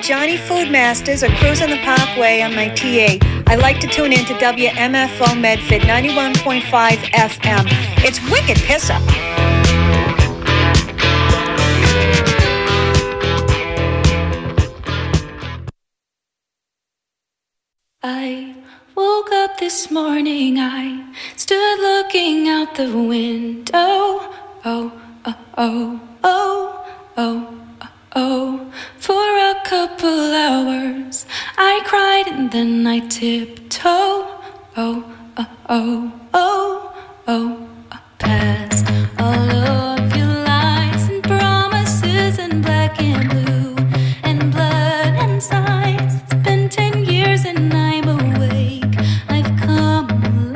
Johnny Foodmasters or cruising the Parkway on my TA, I like to tune in to WMFO Medford 91.5 FM. It's wicked piss up. I woke up this morning, I stood looking out the window. Oh, oh, oh, oh, oh, oh. For a couple hours I cried and then I tiptoed. Oh, oh, oh, oh, oh, past all of your lies and promises and black and blue and blood and sighs. It's been 10 years and I'm awake. I've come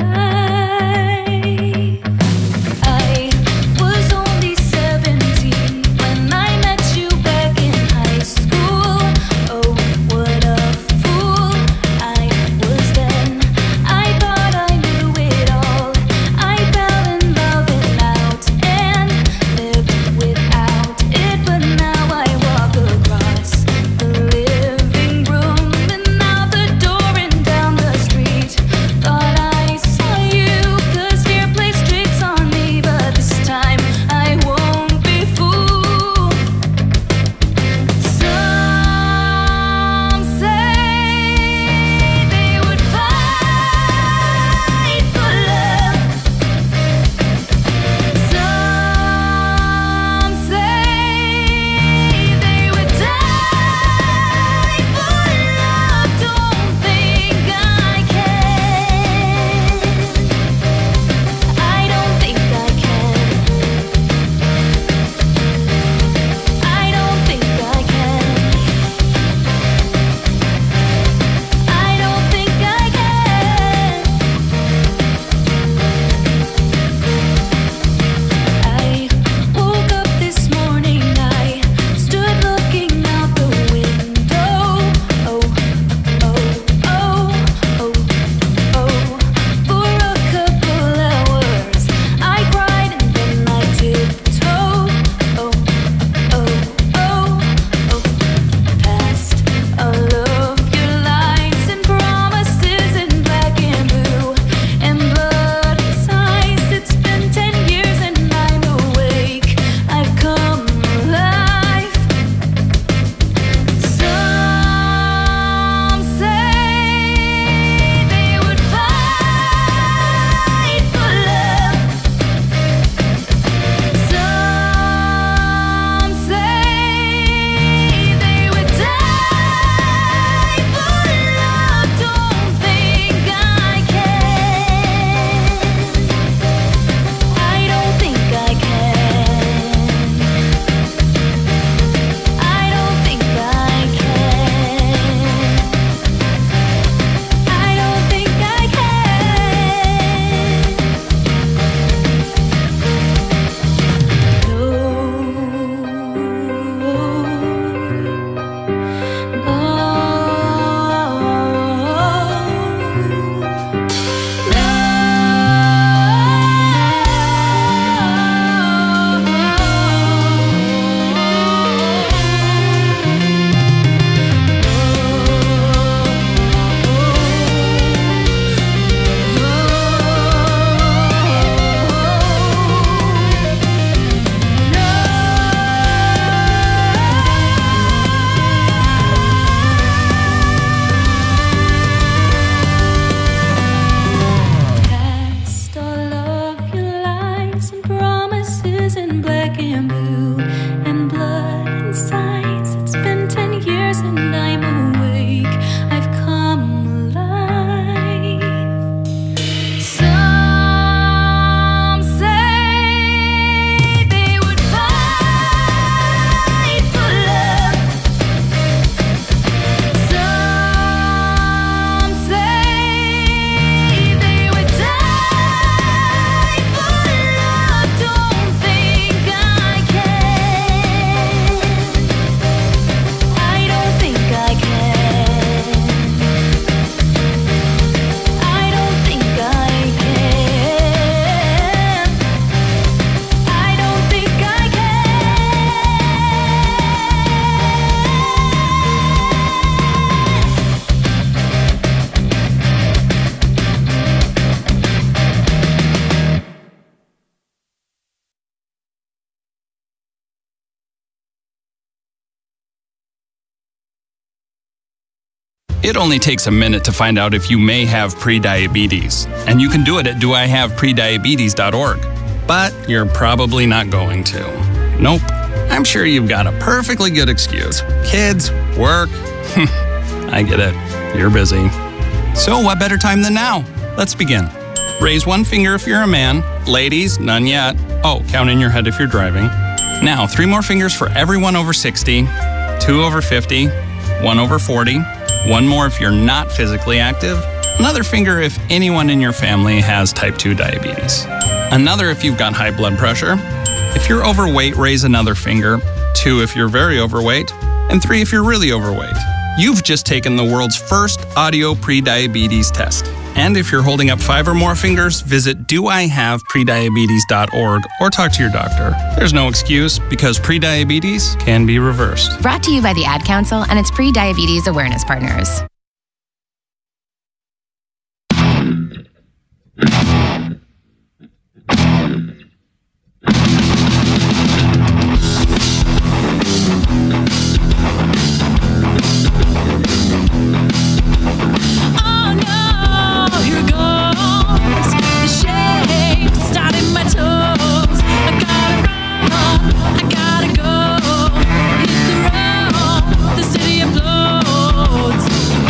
alive. I was only 17 when I met you back in high school. Oh, what a fool I was then. I thought I knew it all. I fell in love and out and lived without it. But now I walk across the living room and out the door and down the street. Thought I saw you, 'cause fear plays tricks on me, but this time I won't be fooled. Some say they would fight for love. Some say they would die for love. Don't think I can. I don't think I can. I don't think I can. I don't think I can. I woke up this morning, I stood looking out the window. Oh, oh, oh, oh, oh. For a couple hours I cried and then I tiptoed. Oh, oh, oh, oh. Past all of your lies and promises in black and blue and blood and sighs. It's been 10 years and I'm awake. I've come alive. Some say they would fight for love. Some say they would die for love. Don't think I can. I don't think I can. I don't think I can. I don't think I past all of your lies and promises in black and blue and blood and sighs. It's been 10 years and I'm awake. I've come alive. Some say they would fight for love. Some say they would die for love. Don't think I can. It only takes a minute to find out if you may have prediabetes, and you can do it at doihaveprediabetes.org. But you're probably not going to. Nope. I'm sure you've got a perfectly good excuse. Kids, work. I get it. You're busy. So what better time than now? Let's begin. Raise one finger if you're a man. Ladies, none yet. Oh, count in your head if you're driving. Now, 3 more fingers for everyone over 60, 2 over 50, 1 over 40, 1 more if you're not physically active, another finger if anyone in your family has type 2 diabetes, another if you've got high blood pressure. If you're overweight, raise another finger, 2 if you're very overweight, and 3 if you're really overweight. You've just taken the world's first audio prediabetes test. And if you're holding up 5 or more fingers, visit doihaveprediabetes.org or talk to your doctor. There's no excuse because prediabetes can be reversed. Brought to you by the Ad Council and its pre-diabetes awareness partners. The city implodes.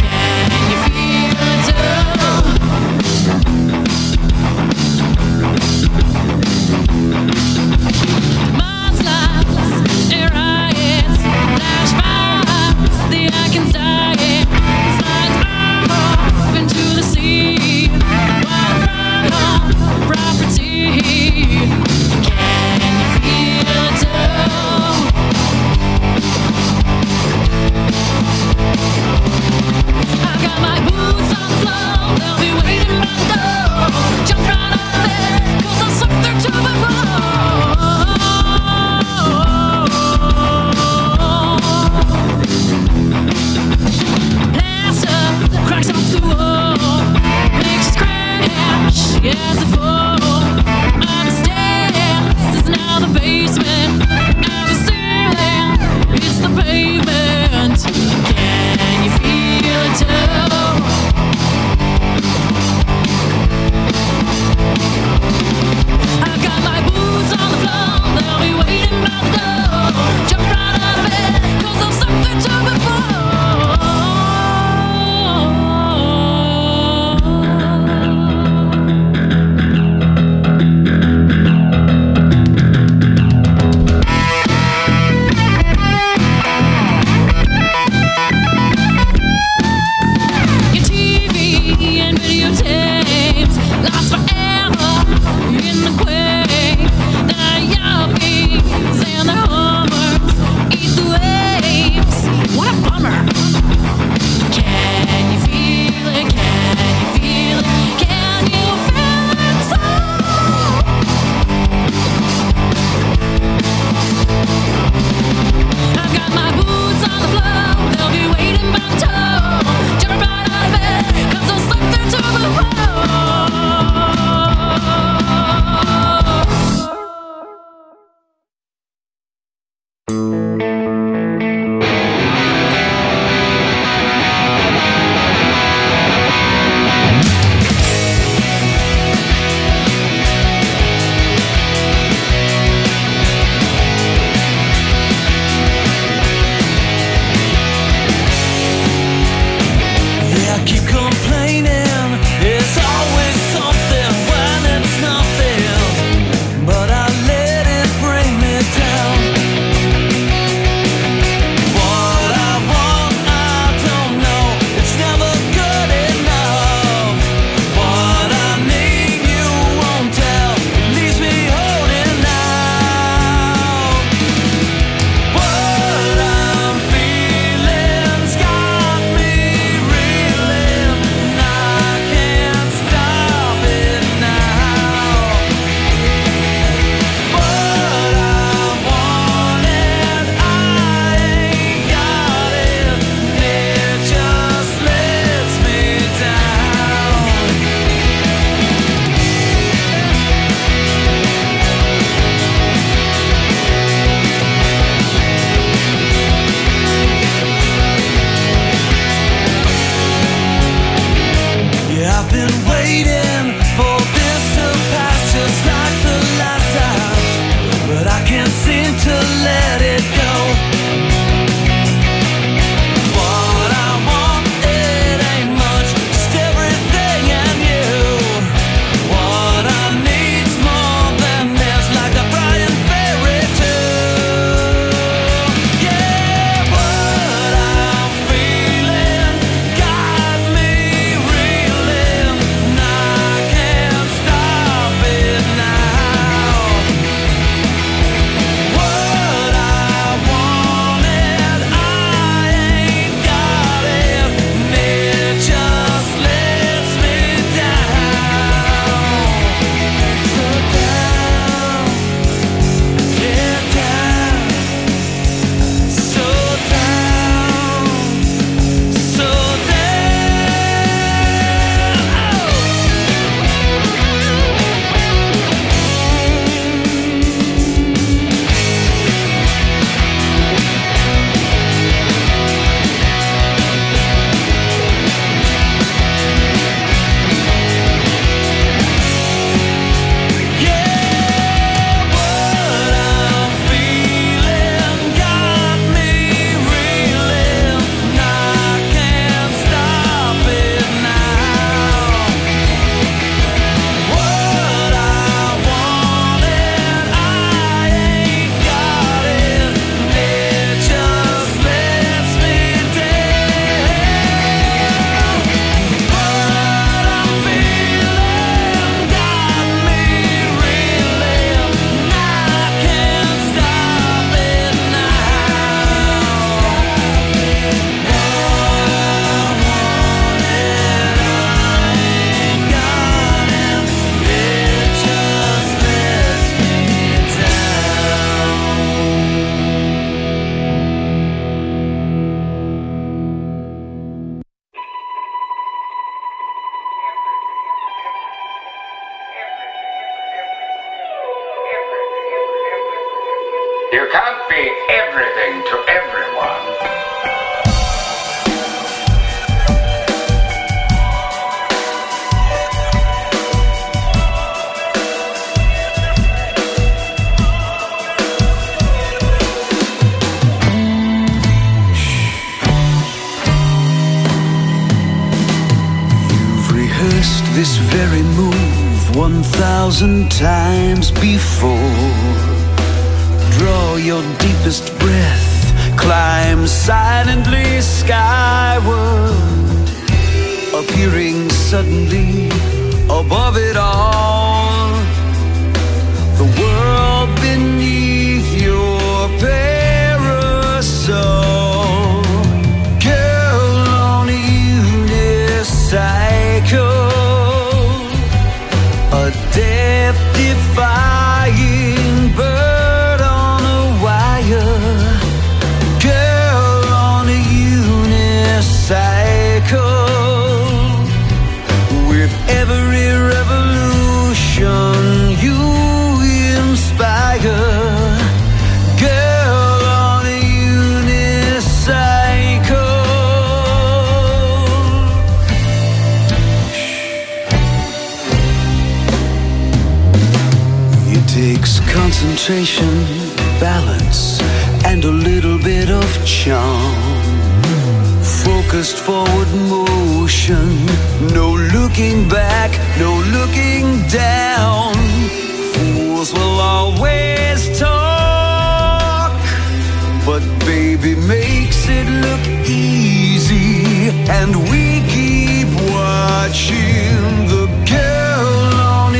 can't be everything to everyone. This very move 1,000 times before. Draw your deepest breath, climb silently skyward, appearing suddenly above it all. The world beneath your parasol. Girl on a unicycle, a death-defying bird on a wire. Girl on a unicycle, with every revolution you inspire. Girl on a unicycle. Takes concentration, balance, and a little bit of charm. Focused forward motion, no looking back, no looking down. Fools will always talk, but baby makes it look easy, and we keep watching the girl on a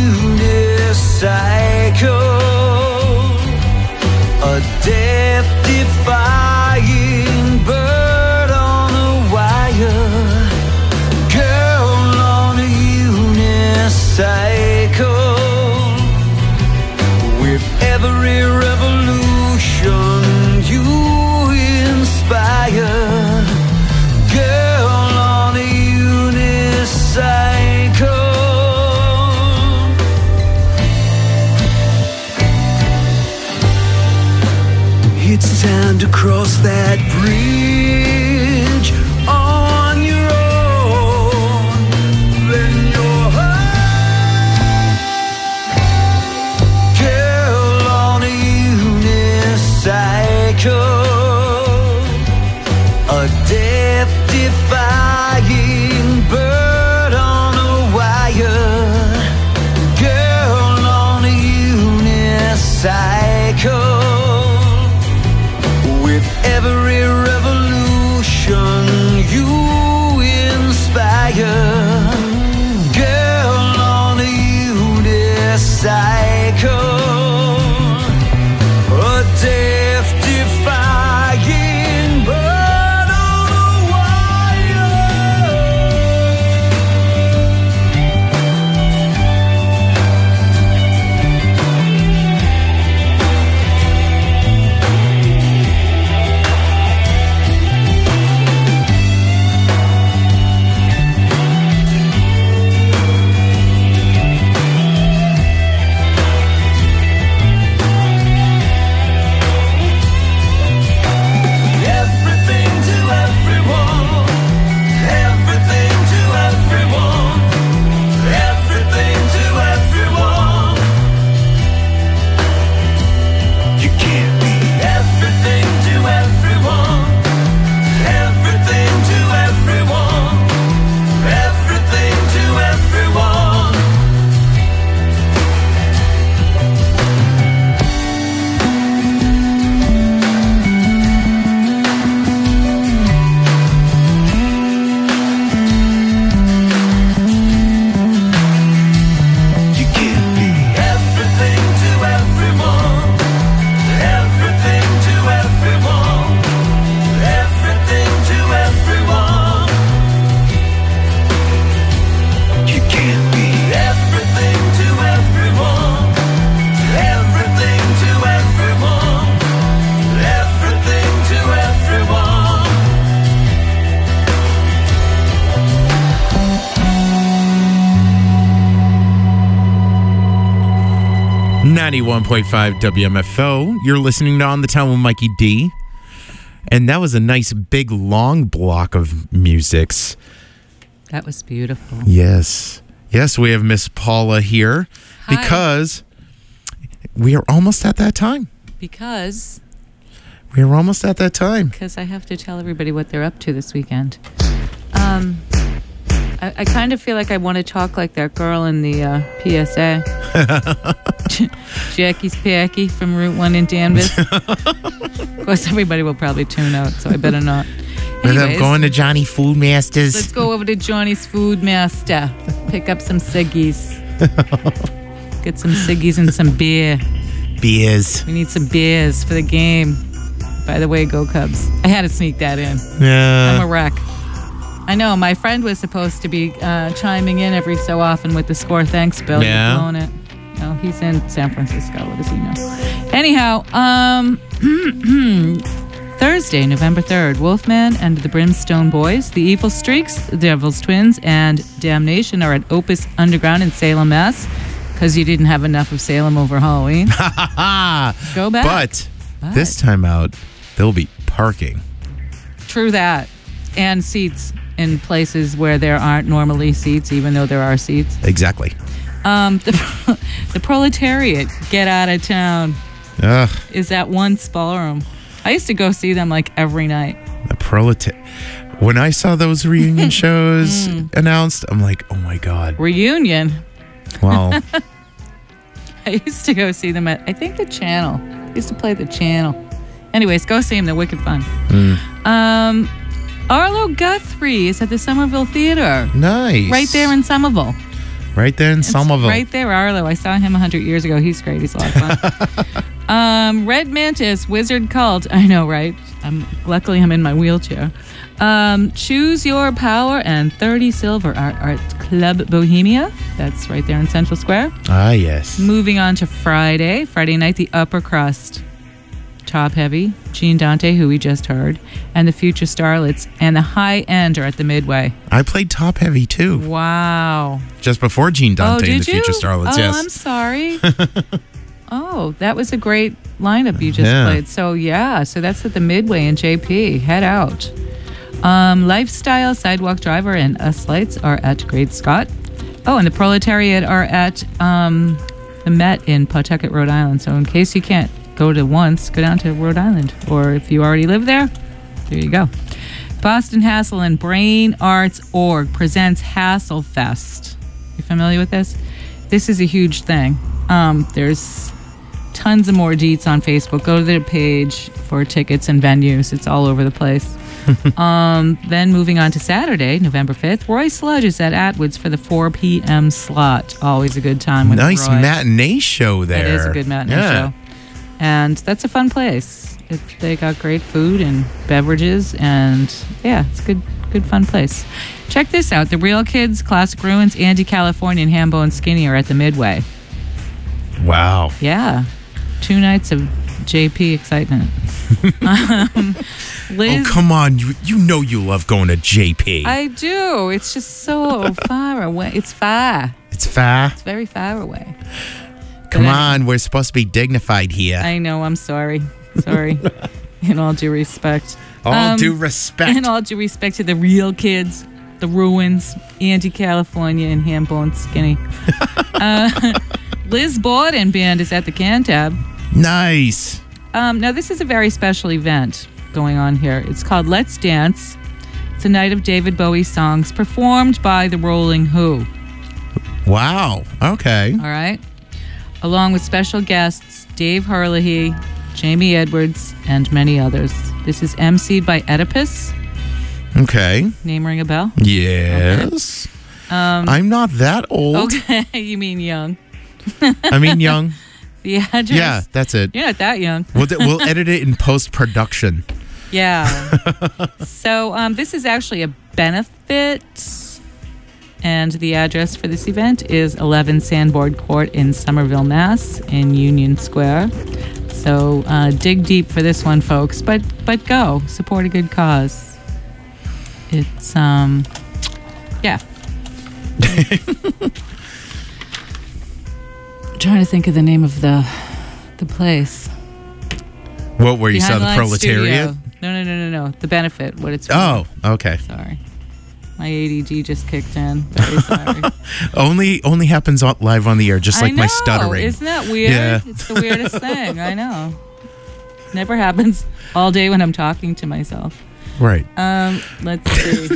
unicycle, a death-defying bird on a wire. Girl on a unicycle, with every revolution you inspire. Girl on a unicycle. It's time to cross that bridge on your own. Then your heart. Girl on a unicycle, a death-defying bird on a wire. Girl on a unicycle, with every revolution 91.5 WMFO. You're listening to On the Town with Mikey D. And that was a nice big long block of musics. That was beautiful. Yes. Yes, we have Miss Paula here. Hi. Because we are almost at that time. Because We are almost at that time. I have to tell everybody what they're up to this weekend. I kind of feel like I want to talk like that girl in the PSA. Jackie's Packy from Route 1 in Danvers. Of course, everybody will probably tune out, so I better not. And I'm Anyways, going to Johnny Food Masters. let's go over to Johnny's Food Master. Pick up some ciggies. Get some ciggies and some beer. Beers. We need some beers for the game. By the way, go Cubs. I had to sneak that in. Yeah. I'm a wreck. I know. My friend was supposed to be chiming in every so often with the score. Thanks, Bill. Yeah. You're blowing it. No, he's in San Francisco. What does he know? Anyhow, Thursday, November 3rd, Wolfman and the Brimstone Boys, the Evil Streaks, the Devil's Twins, and Damnation are at Opus Underground in Salem, Mass. Because you didn't have enough of Salem over Halloween. Go back. But this time out, there'll be parking. True that. And seats in places where there aren't normally seats, even though there are seats. Exactly. The Proletariat, Get Out of Town, Ugh. is at Once Ballroom. I used to go see them like every night. The Proletariat. When I saw those reunion shows announced, I'm like, oh my God. Reunion. Well, I used to go see them at, I think, the Channel. I used to play the Channel. Anyways, go see them. They're wicked fun. Arlo Guthrie is at the Somerville Theater. nice. Right there in Somerville. Right there in It's Somerville. Right there, Arlo. I saw him 100 years ago. He's great. He's a lot of fun. Red Mantis, Wizard Cult. I know, right? Luckily, I'm in my wheelchair. Choose Your Power and 30 Silver are at Club Bohemia. That's right there in Central Square. Ah, yes. Moving on to Friday night, the Upper Crust. Top Heavy, Gene Dante, who we just heard, and the Future Starlets, and the High End are at the Midway. I played Top Heavy too. Wow. Just before Gene Dante did and the you? Future Starlets, Oh, yes. I'm sorry. Oh, that was a great lineup you just Yeah. played. So, so that's at the Midway in JP. Head out. Lifestyle, Sidewalk Driver, and Us Lights are at Great Scott. Oh, and the Proletariat are at the Met in Pawtucket, Rhode Island. So in case you can't go to Once, go down to Rhode Island. Or if you already live there, there you go. Boston Hassle and Brain Arts Org presents Hassle Fest. You familiar with this? This is a huge thing. There's tons of more deets on Facebook. Go to their page for tickets and venues. It's all over the place. Then moving on to Saturday, November 5th, Roy Sludge is at Atwood's for the 4 p.m. slot. Always a good time with Nice Roy. matinee show there. It is a good matinee show. And that's a fun place. They got great food and beverages, and it's a good fun place. Check this out. The Real Kids, Classic Ruins, Andy California, and Hambo and Skinny are at the Midway. Wow. Yeah. 2 nights of JP excitement. Liz, Oh, come on. You know you love going to JP. I do. It's just so far away. It's far. It's far. It's very far away. Come But on. We're supposed to be dignified here. I know. I'm sorry. Sorry. In all due respect. All due respect. In all due respect to the Real Kids, the Ruins, Andy California, and Hambo and Skinny. Liz Borden Band is at the Cantab. Nice. Now, this is a very special event going on here. It's called Let's Dance. It's a night of David Bowie songs performed by the Rolling Who. Wow. Okay. All right? Along with special guests Dave Herlihy, Jamie Edwards, and many others. This is emceed by Oedipus. Okay. Name ring a bell? Yes. I'm not that old. Okay, you mean young. I mean young. The address. Yeah, that's it. You're not that young. We'll edit it in post-production. Yeah. So this is actually a benefit, and the address for this event is 11 Sandboard Court in Somerville, Mass, in Union Square. So dig deep for this one, folks. But go support a good cause. It's trying to think of the name of the place. What, where you saw Behind the Line proletariat? Studio. No. The benefit. What it's for. Oh, okay. Sorry. My ADD just kicked in. Very sorry. Only happens live on the air, just like I know. my stuttering. Isn't that weird? Yeah. It's the weirdest thing. I know. Never happens all day when I'm talking to myself. Right. Let's see.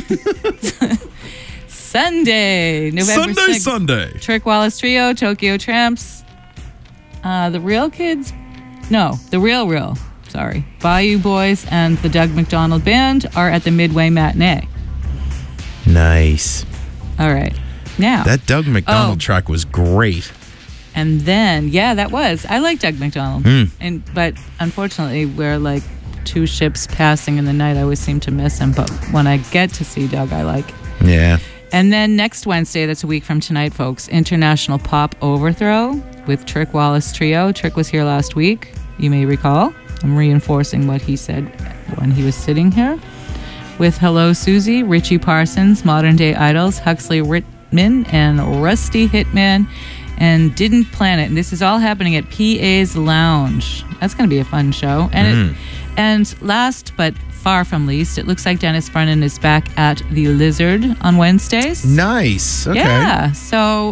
Sunday, November 6th. Sunday. Trick Wallace Trio, Tokyo Tramps. The Real Kids? No, the Real. Sorry. Bayou Boys and the Doug McDonald Band are at the Midway Matinee. Nice. All right. Now. That Doug McDonald track was great. And then, that was. I like Doug McDonald. But unfortunately, we're like two ships passing in the night. I always seem to miss him. But when I get to see Doug, I like. Yeah. And then next Wednesday, that's a week from tonight, folks, International Pop Overthrow with Trick Wallace Trio. Trick was here last week, you may recall. I'm reinforcing what he said when he was sitting here. With Hello Susie, Richie Parsons, Modern Day Idols, Huxley Whitman, and Rusty Hitman, and Didn't Plan It. And this is all happening at PA's Lounge. That's going to be a fun show. And last but far from least, it looks like Dennis Brennan is back at the Lizard on Wednesdays. Nice. Okay. Yeah. So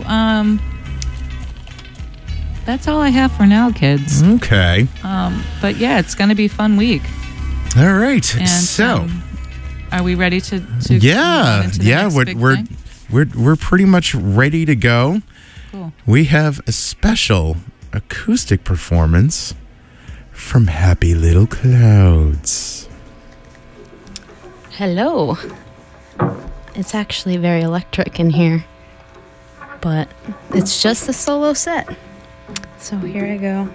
that's all I have for now, kids. Okay. But yeah, it's going to be a fun week. All right. And, so, are we ready to yeah, move on into the next big thing? we're pretty much ready to go. Cool. We have a special acoustic performance from Happy Little Clouds. Hello. It's actually very electric in here, but it's just a solo set. So here I go.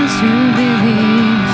to believe.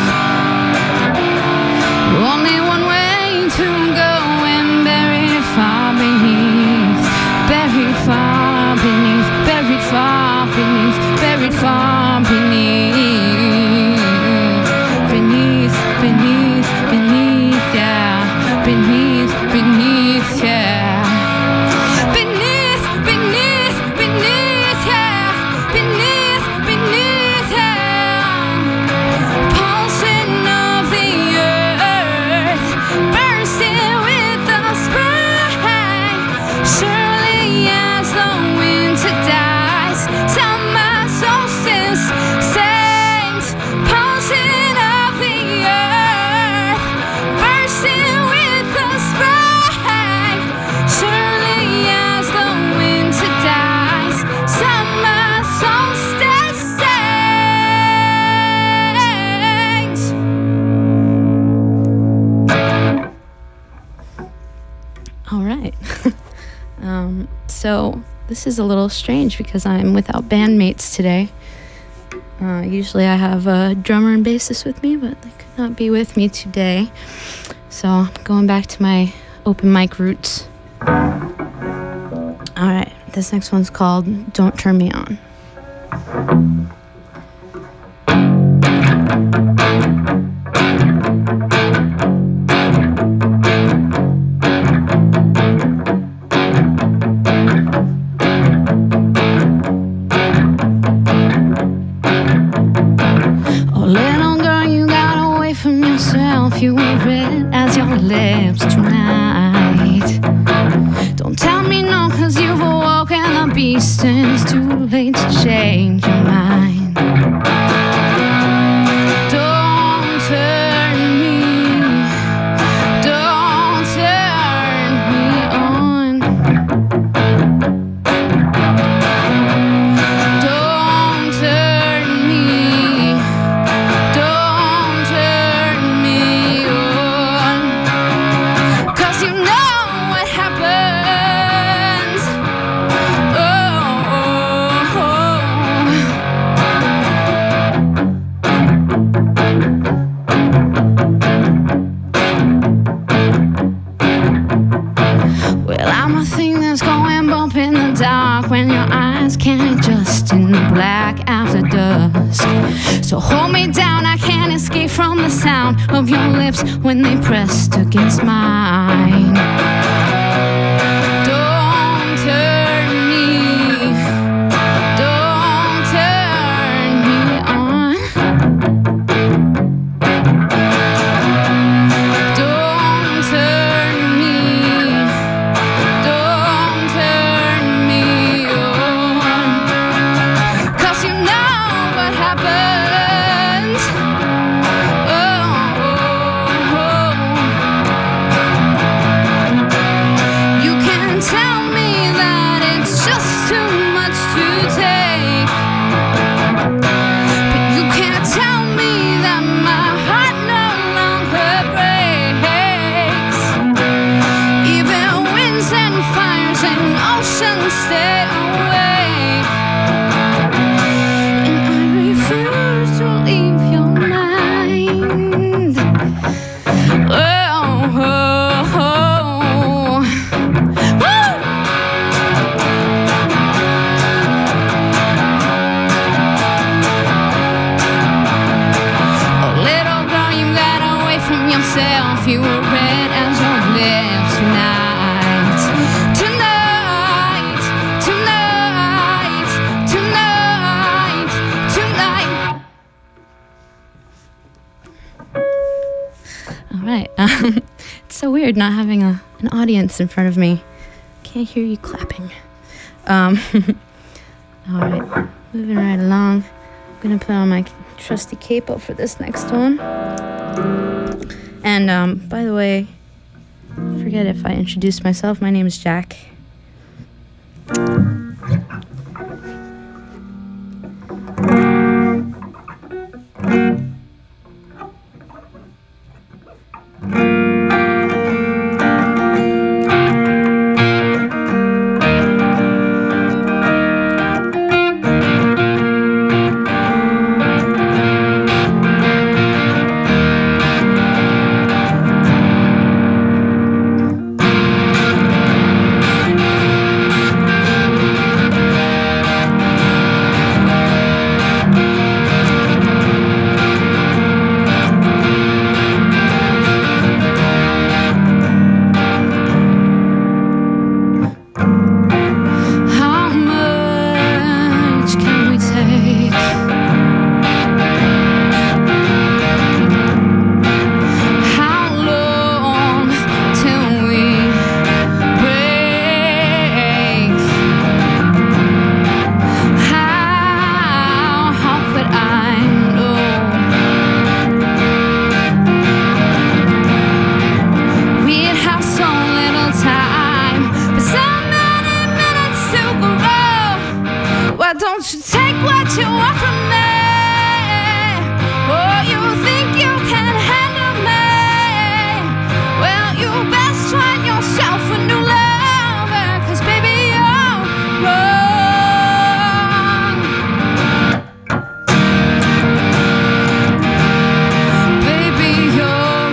Only one way to go and buried far beneath, buried far beneath, buried far beneath, buried far beneath, beneath, beneath, beneath, yeah, beneath, beneath, yeah, beneath, beneath, beneath, yeah, beneath, beneath, yeah, pulsing of the earth, bursting with the spring. Surely as the winter dies, summer solstice sings, pulsing of the earth, bursting with the spring. Surely as the winter dies, summer solstice sings. All right. So this is a little strange because I'm without bandmates today. Usually I have a drummer and bassist with me, but they could not be with me today. So I'm going back to my open mic roots. All right, this next one's called Don't Turn Me On. Oh, little girl, you got away from yourself. You were red as your lips tonight. Don't tell me no, cause you've awoken the beast and it's too late to change your mind. Don't turn me, don't turn me on. Don't turn me, don't turn me on. Cause you know what happens. Oh, oh, oh. Well, I'm a thing that's going bump in the dark when your eyes can't adjust in the black after dusk. So hold me down, I can't escape from the sound of your lips when they pressed against mine. Don't turn me, don't turn me on. Don't turn me, don't turn me on. Cause you know what happens. Oh, oh, oh. You can tell me that it's just too much to take, but you can't tell me that my heart no longer breaks. Even winds and fires and oceans stay awake, and I refuse to leave your mind. Oh, oh, oh. Woo! Oh, little girl, you got away from yourself. You were red as your lips tonight. Tonight, tonight, tonight, tonight. All right. It's so weird not having an audience in front of me. Can't hear you clapping. All right. Moving right along. I'm gonna put on my trusty capo for this next one. And by the way, forget if I introduced myself. My name is Jack. take what you want from me. Oh, you think you can handle me? Well, you best find yourself a new lover, 'cause baby, you're wrong. Baby, you're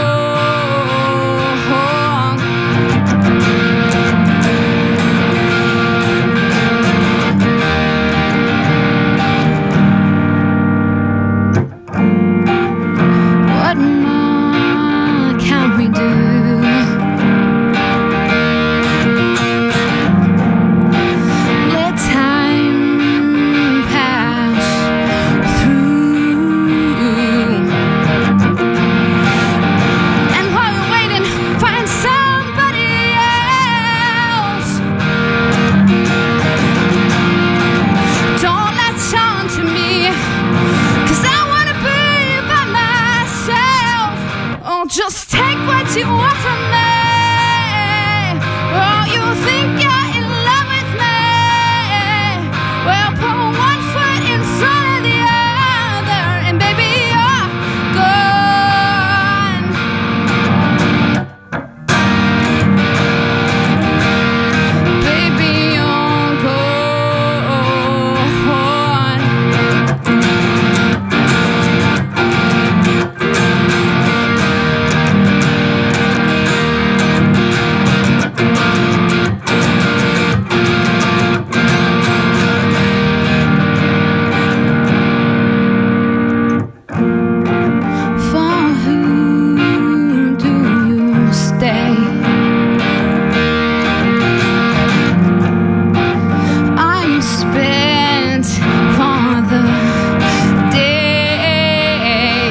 wrong. What more can we do? Let time pass through, and while you're waiting, find somebody else. Don't latch on to me, 'cause I wanna be by myself. Oh, just take what you want from me. Oh, you think you're in love with me? Well, put one foot in front of the other, and baby, you're gone. Baby, you're gone. For who do you stay? I'm spent for the day,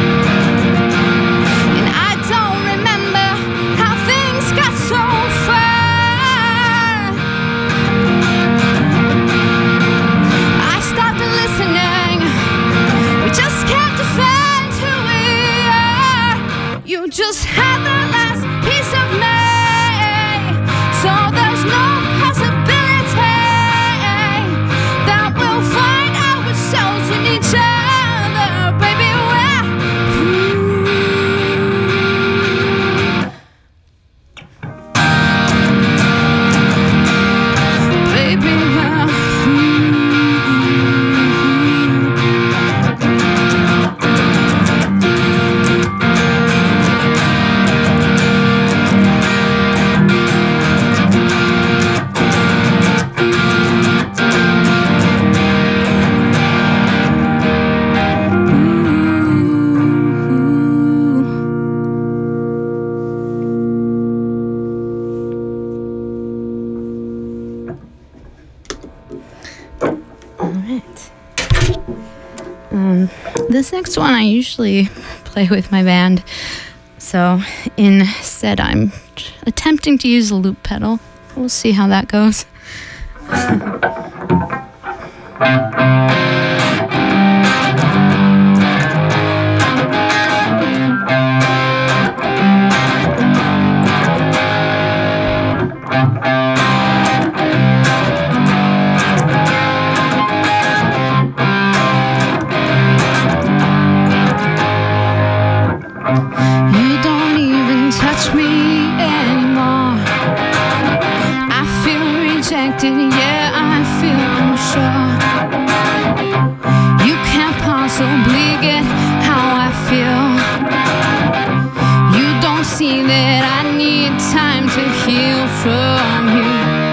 and I don't remember how things got so far. I stopped listening. We just can't defend who we are. You just had the last piece of me, so there's no possibility that we'll find ourselves in each other, baby. We're through. Baby, we're through. All right. This next one I usually play with my band, so instead I'm attempting to use a loop pedal. We'll see how that goes. You don't even touch me anymore. I feel rejected, yeah, I feel unsure. You can't possibly get how I feel. You don't see that I need time to heal from you.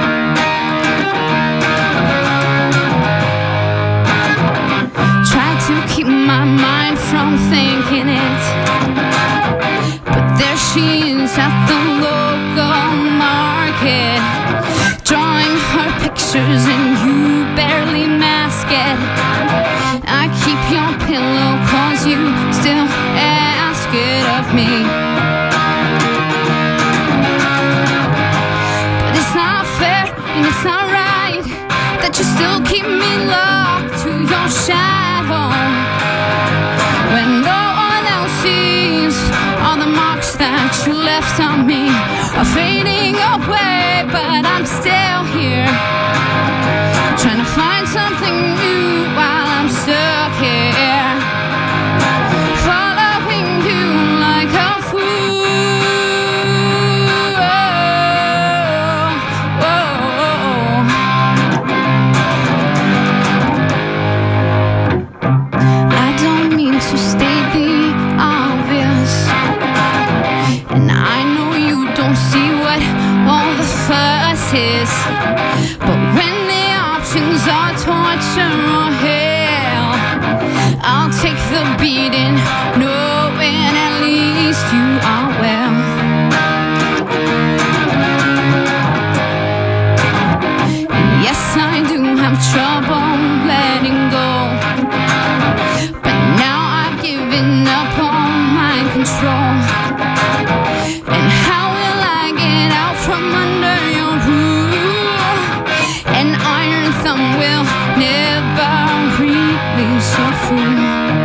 Try to keep my mind from thinking it, but there she is at the local market, drawing her pictures and you barely mask it. I keep your pillow 'cause you still ask it of me. But it's not fair and it's not right that you still keep me locked to your shadow, when no one else sees all the marks that you left on me are fading away, but I'm still here. trying to find something new while I'm stuck here, following you like a fool. I don't mean to state the obvious, and I know you don't see what all the fuss is, but when the options are torture or hell, I'll take the beating, knowing at least you are well. And yes, I do have trouble letting go, but now I've given up on my control. And how will I get out from under your rule? An iron thumb will never release your fool.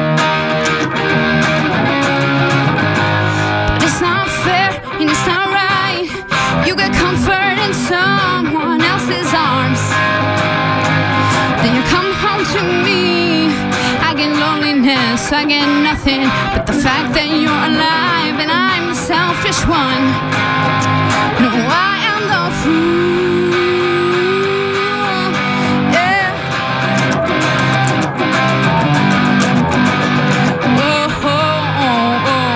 But it's not fair and it's not right. You get comfort in someone else's arms, then you come home to me. I get loneliness, I get nothing but the fact that you're alive and I'm the selfish one. No, I am the fool. Yeah. Oh, oh, oh, oh.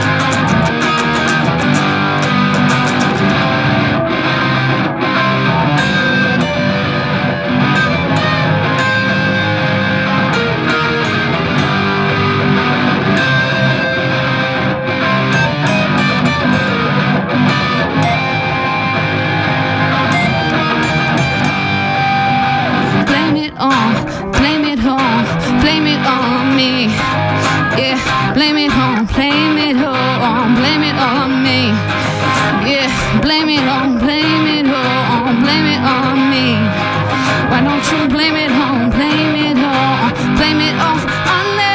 Blame it all, blame it all, blame it on me. Yeah, blame it all, blame it all, blame it all on me. Yeah, blame it all, blame it all, blame it on me. Why don't you blame it all, blame it all, blame it all on me?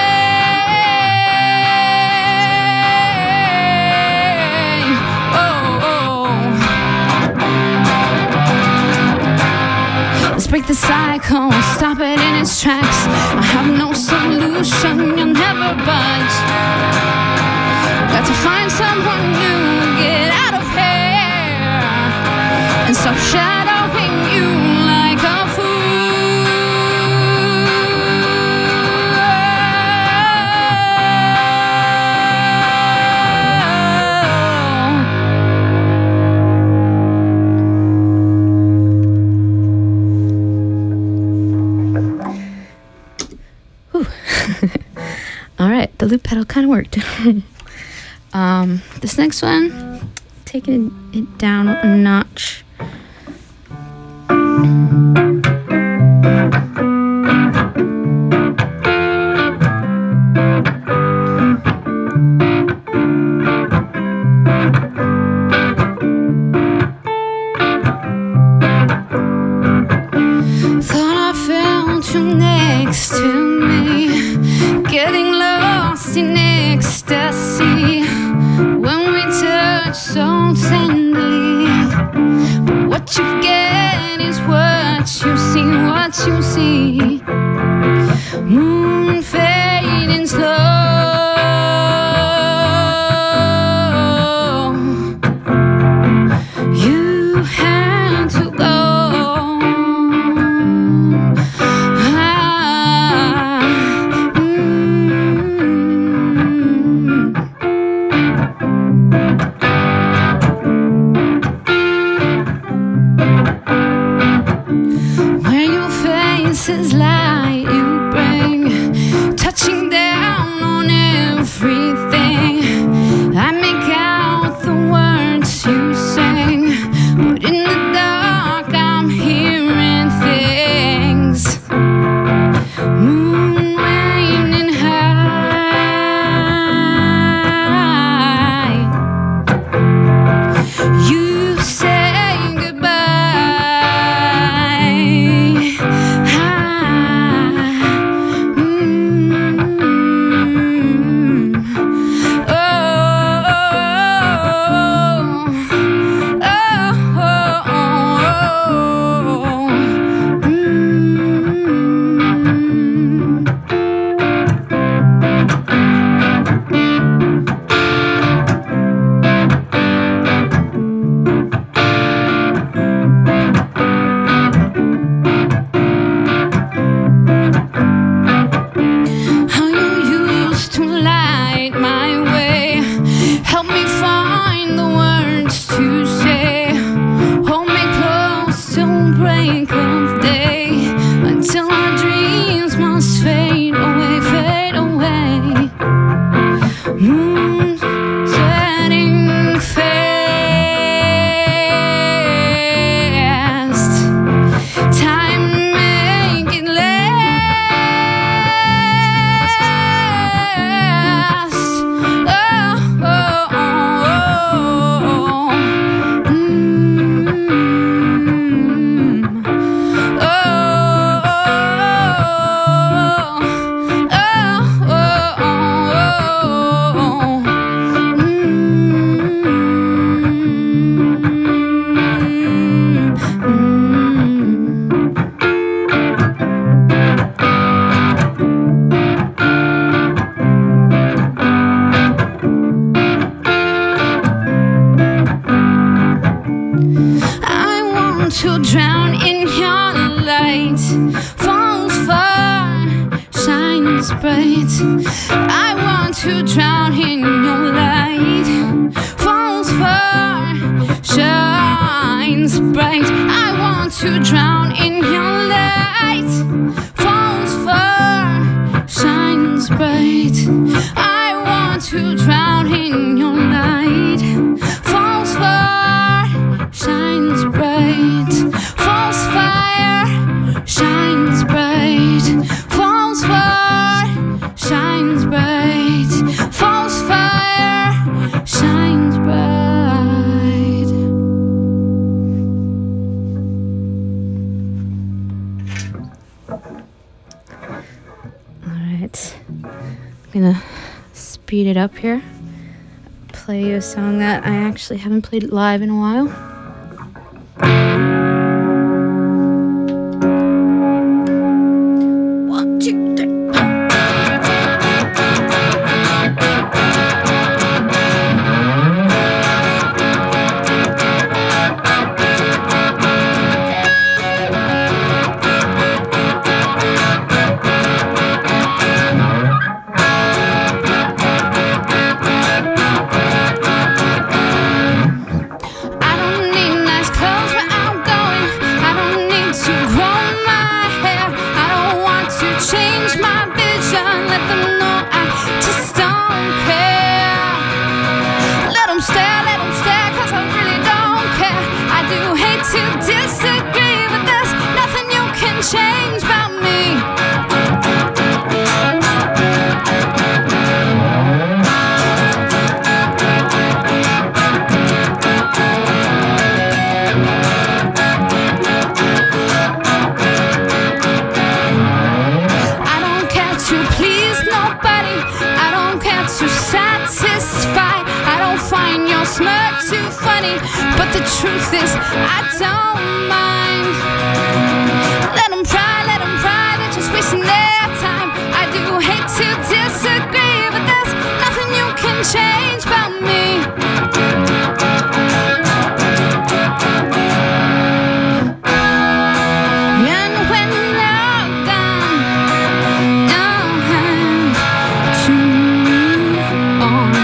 Oh, oh. Let's break the cycle, stop it in its tracks. I have no solution, you'll never budge. Got to find someone new, get out of here, and stop shadowing you like a All right, the loop pedal kind of worked. This next one, taking it down a notch. Thought I felt you next to me, getting lost in ecstasy when we touch so tenderly. But what you get is what you see, what you see. Moon fading slow. You had to go. Where your faces lie, you bring, touching down on everything. I make out the words you sing, but in the dark I'm hearing things. Moon raining high. You say goodbye. bright. I want to drown in your light. Falls far, shines bright. I want to drown in your light. Falls far, shines bright. I want to drown in your light. Falls far, shines bright. Falls fire, shines bright. Falls far, shines bright. Falls fire, shines bright. All right, I'm gonna speed it up here. Play you a song that I actually haven't played live in a while. One, two, three. I don't need nice clothes where I'm going. I don't need to grow my hair. I don't want to change my vision. Let them know I just don't care. Let them stare, cause I really don't care. I do hate to disagree, but there's nothing you can change about me. I don't care to please nobody. I don't care to satisfy. I don't find your smirk too funny, but the truth is I don't mind. Let them cry, they're just wasting their time. I do hate to disagree, but there's nothing you can change about me. And when you're gone, you'll have to move on.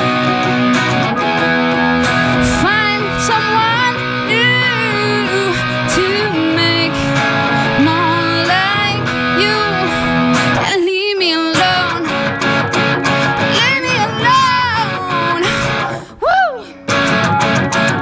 Find someone new to make more like you. And leave me alone. Leave me alone. Woo!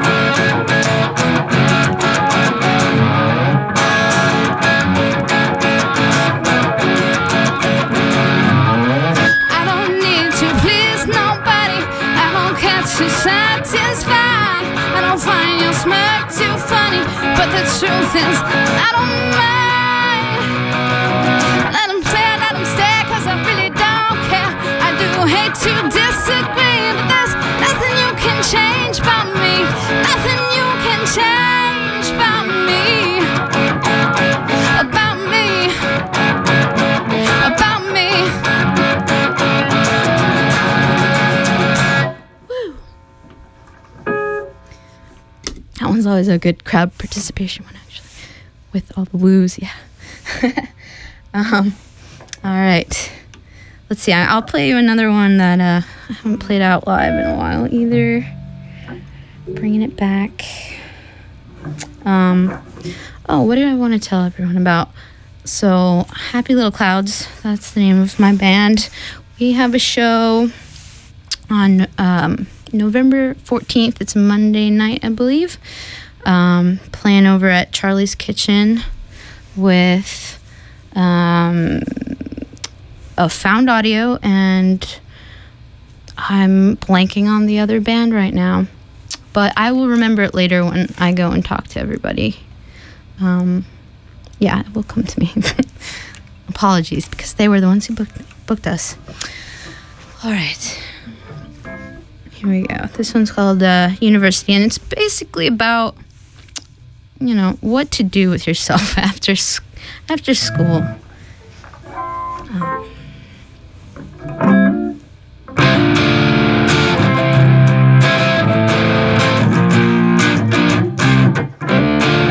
I don't need to please nobody. I don't care to satisfy. I don't find your smirk too funny, but the truth is I don't mind. Let them stare, cause I really don't care. I do hate to disagree, but there's nothing you can change about me. Nothing you can change about me. About me. About me. That one's always a good crowd participation one, actually, with all the woos. Yeah. All right. Let's see. I'll play you another one that I haven't played out live in a while either. Bringing it back. What did I want to tell everyone about? So, Happy Little Clouds. That's the name of my band. We have a show on November 14th. It's Monday night, I believe. Playing over at Charlie's Kitchen with a Found Audio, and I'm blanking on the other band right now. But I will remember it later when I go and talk to everybody. Yeah, it will come to me. Apologies, because they were the ones who booked us. All right. Here we go. This one's called University, and it's basically about, what to do with yourself after school.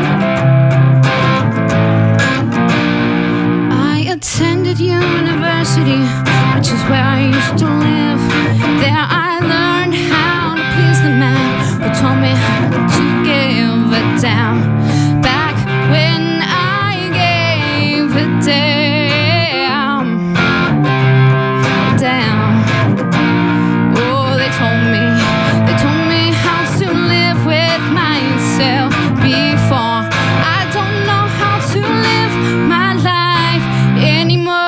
I attended university. City, which is where I used to live. There I learned how to please the man who told me to give it down. Back when I gave it down. Oh, they told me how to live with myself before. I don't know how to live my life anymore.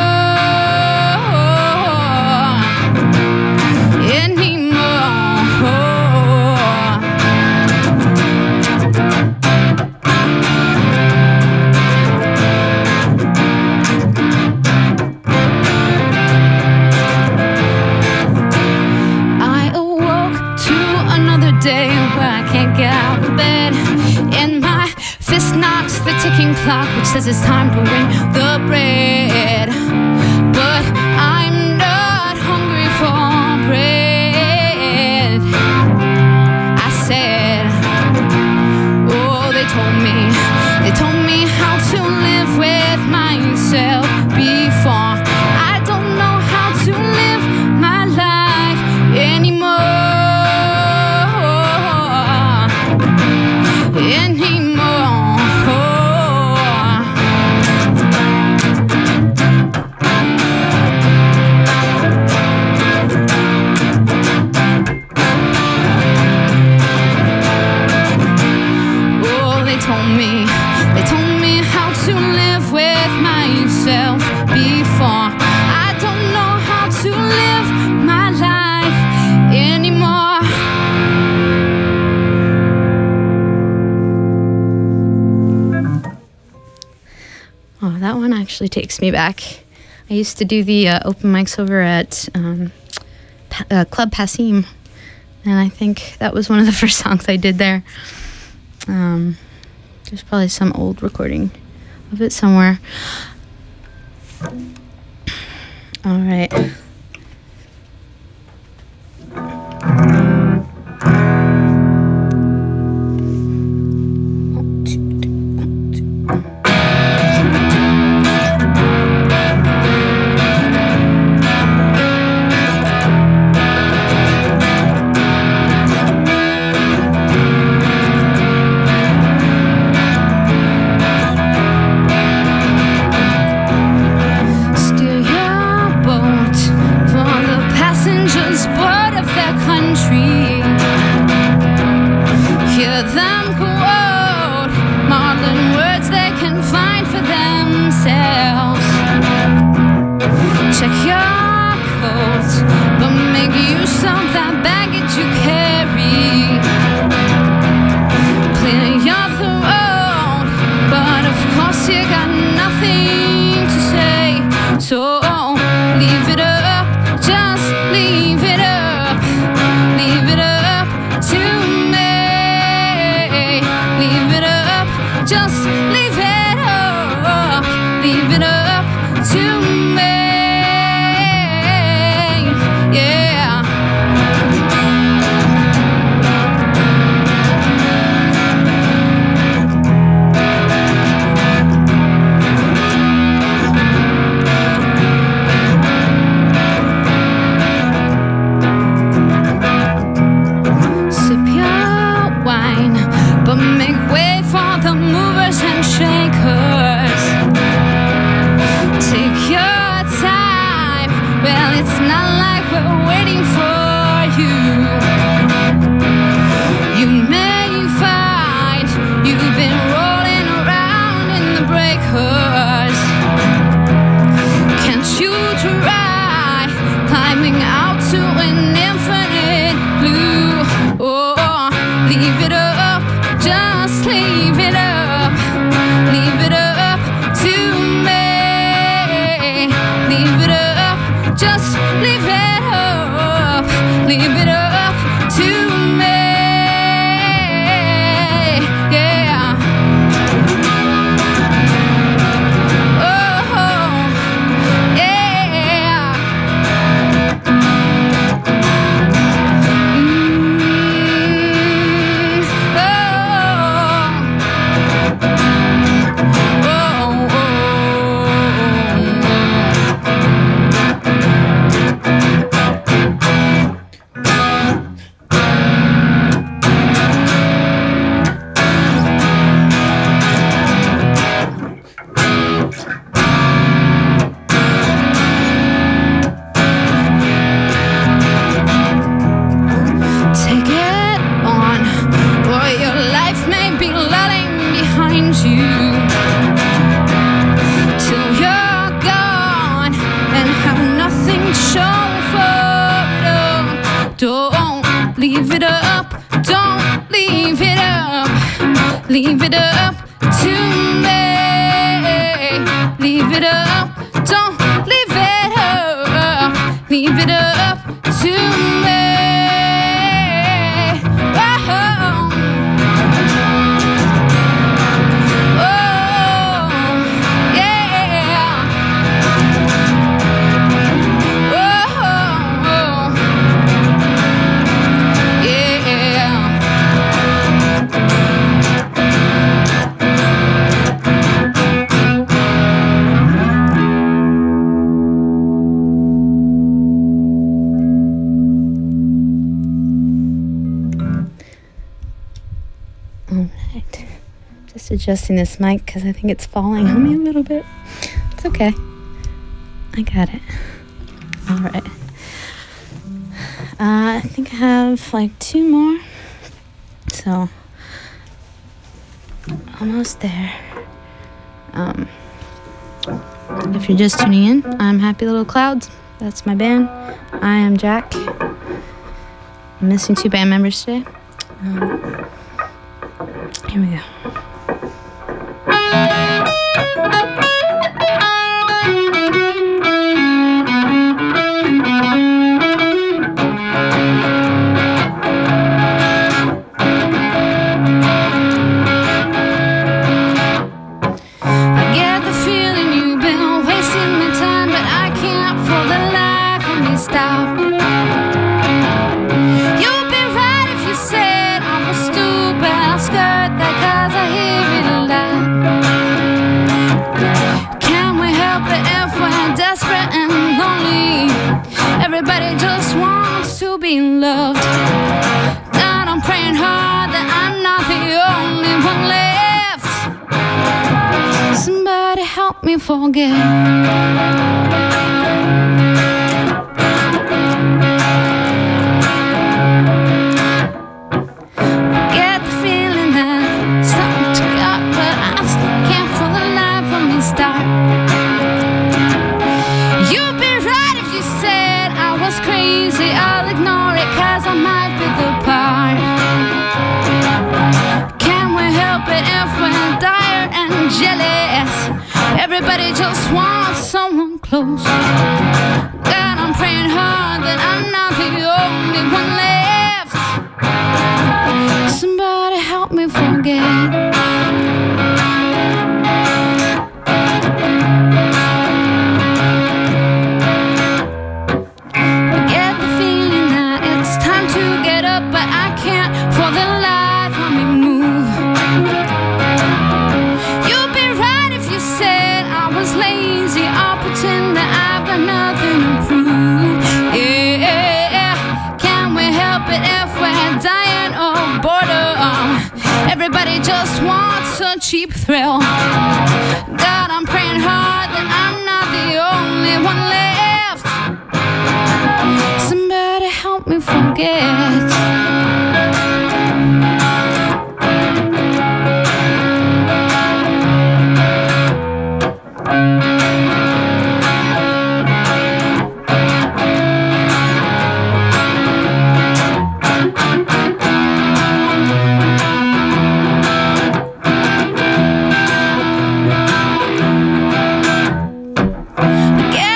I awoke to another day where I can't get out of bed, and my fist knocks the ticking clock, which says it's time to win the bread. But I'm not hungry for bread, I said. Oh, they told me how to live with myself before. I don't know how to live my life anymore. They told me how to live with myself before. I don't know how to live my life anymore. Oh, that one actually takes me back. I used to do the open mics over at Club Passim, and I think that was one of the first songs I did there. There's probably some old recording of it somewhere. All right. Steer your boat for the passengers board of their country. Hear them quote maudlin words they can find for themselves. Check your coat, but make use of that baggage you carry. Clear your throat, but of course you got nothing to say. So leave it up, just leave it up. Leave it up to me. Leave it up, just leave it up. Leave it up to me. Yeah. Sip your wine, but make way for the movers and shakers. Take your time, well, it's not like we're waiting for you. You may find you've been rolling around in the breakers. Can't you try climbing out to an infinite blue? Oh, leave it up, just leave it up. Leave it up to me. Leave it up, just leave it up. Leave it up to me. Yeah. Oh, yeah. adjusting this mic because I think it's falling on me a little bit. It's okay. I got it. All right. I think I have like 2 more. So, almost there. If you're just tuning in, I'm Happy Little Clouds. That's my band. I am Jack. I'm missing 2 band members today. Here we go. Everybody just wants to be loved. God, I'm praying hard that I'm not the only one left. Somebody help me forget. Get the feeling that something to God, but I can't for the life of me start. You'd be right if you said I was crazy. I'll ignore it cause I might be the part. Can we help it if we're dire and jealous? Everybody just wants someone close. God, I'm praying hard that I'm not the only one left. Somebody help me forget. Everybody just wants a cheap thrill.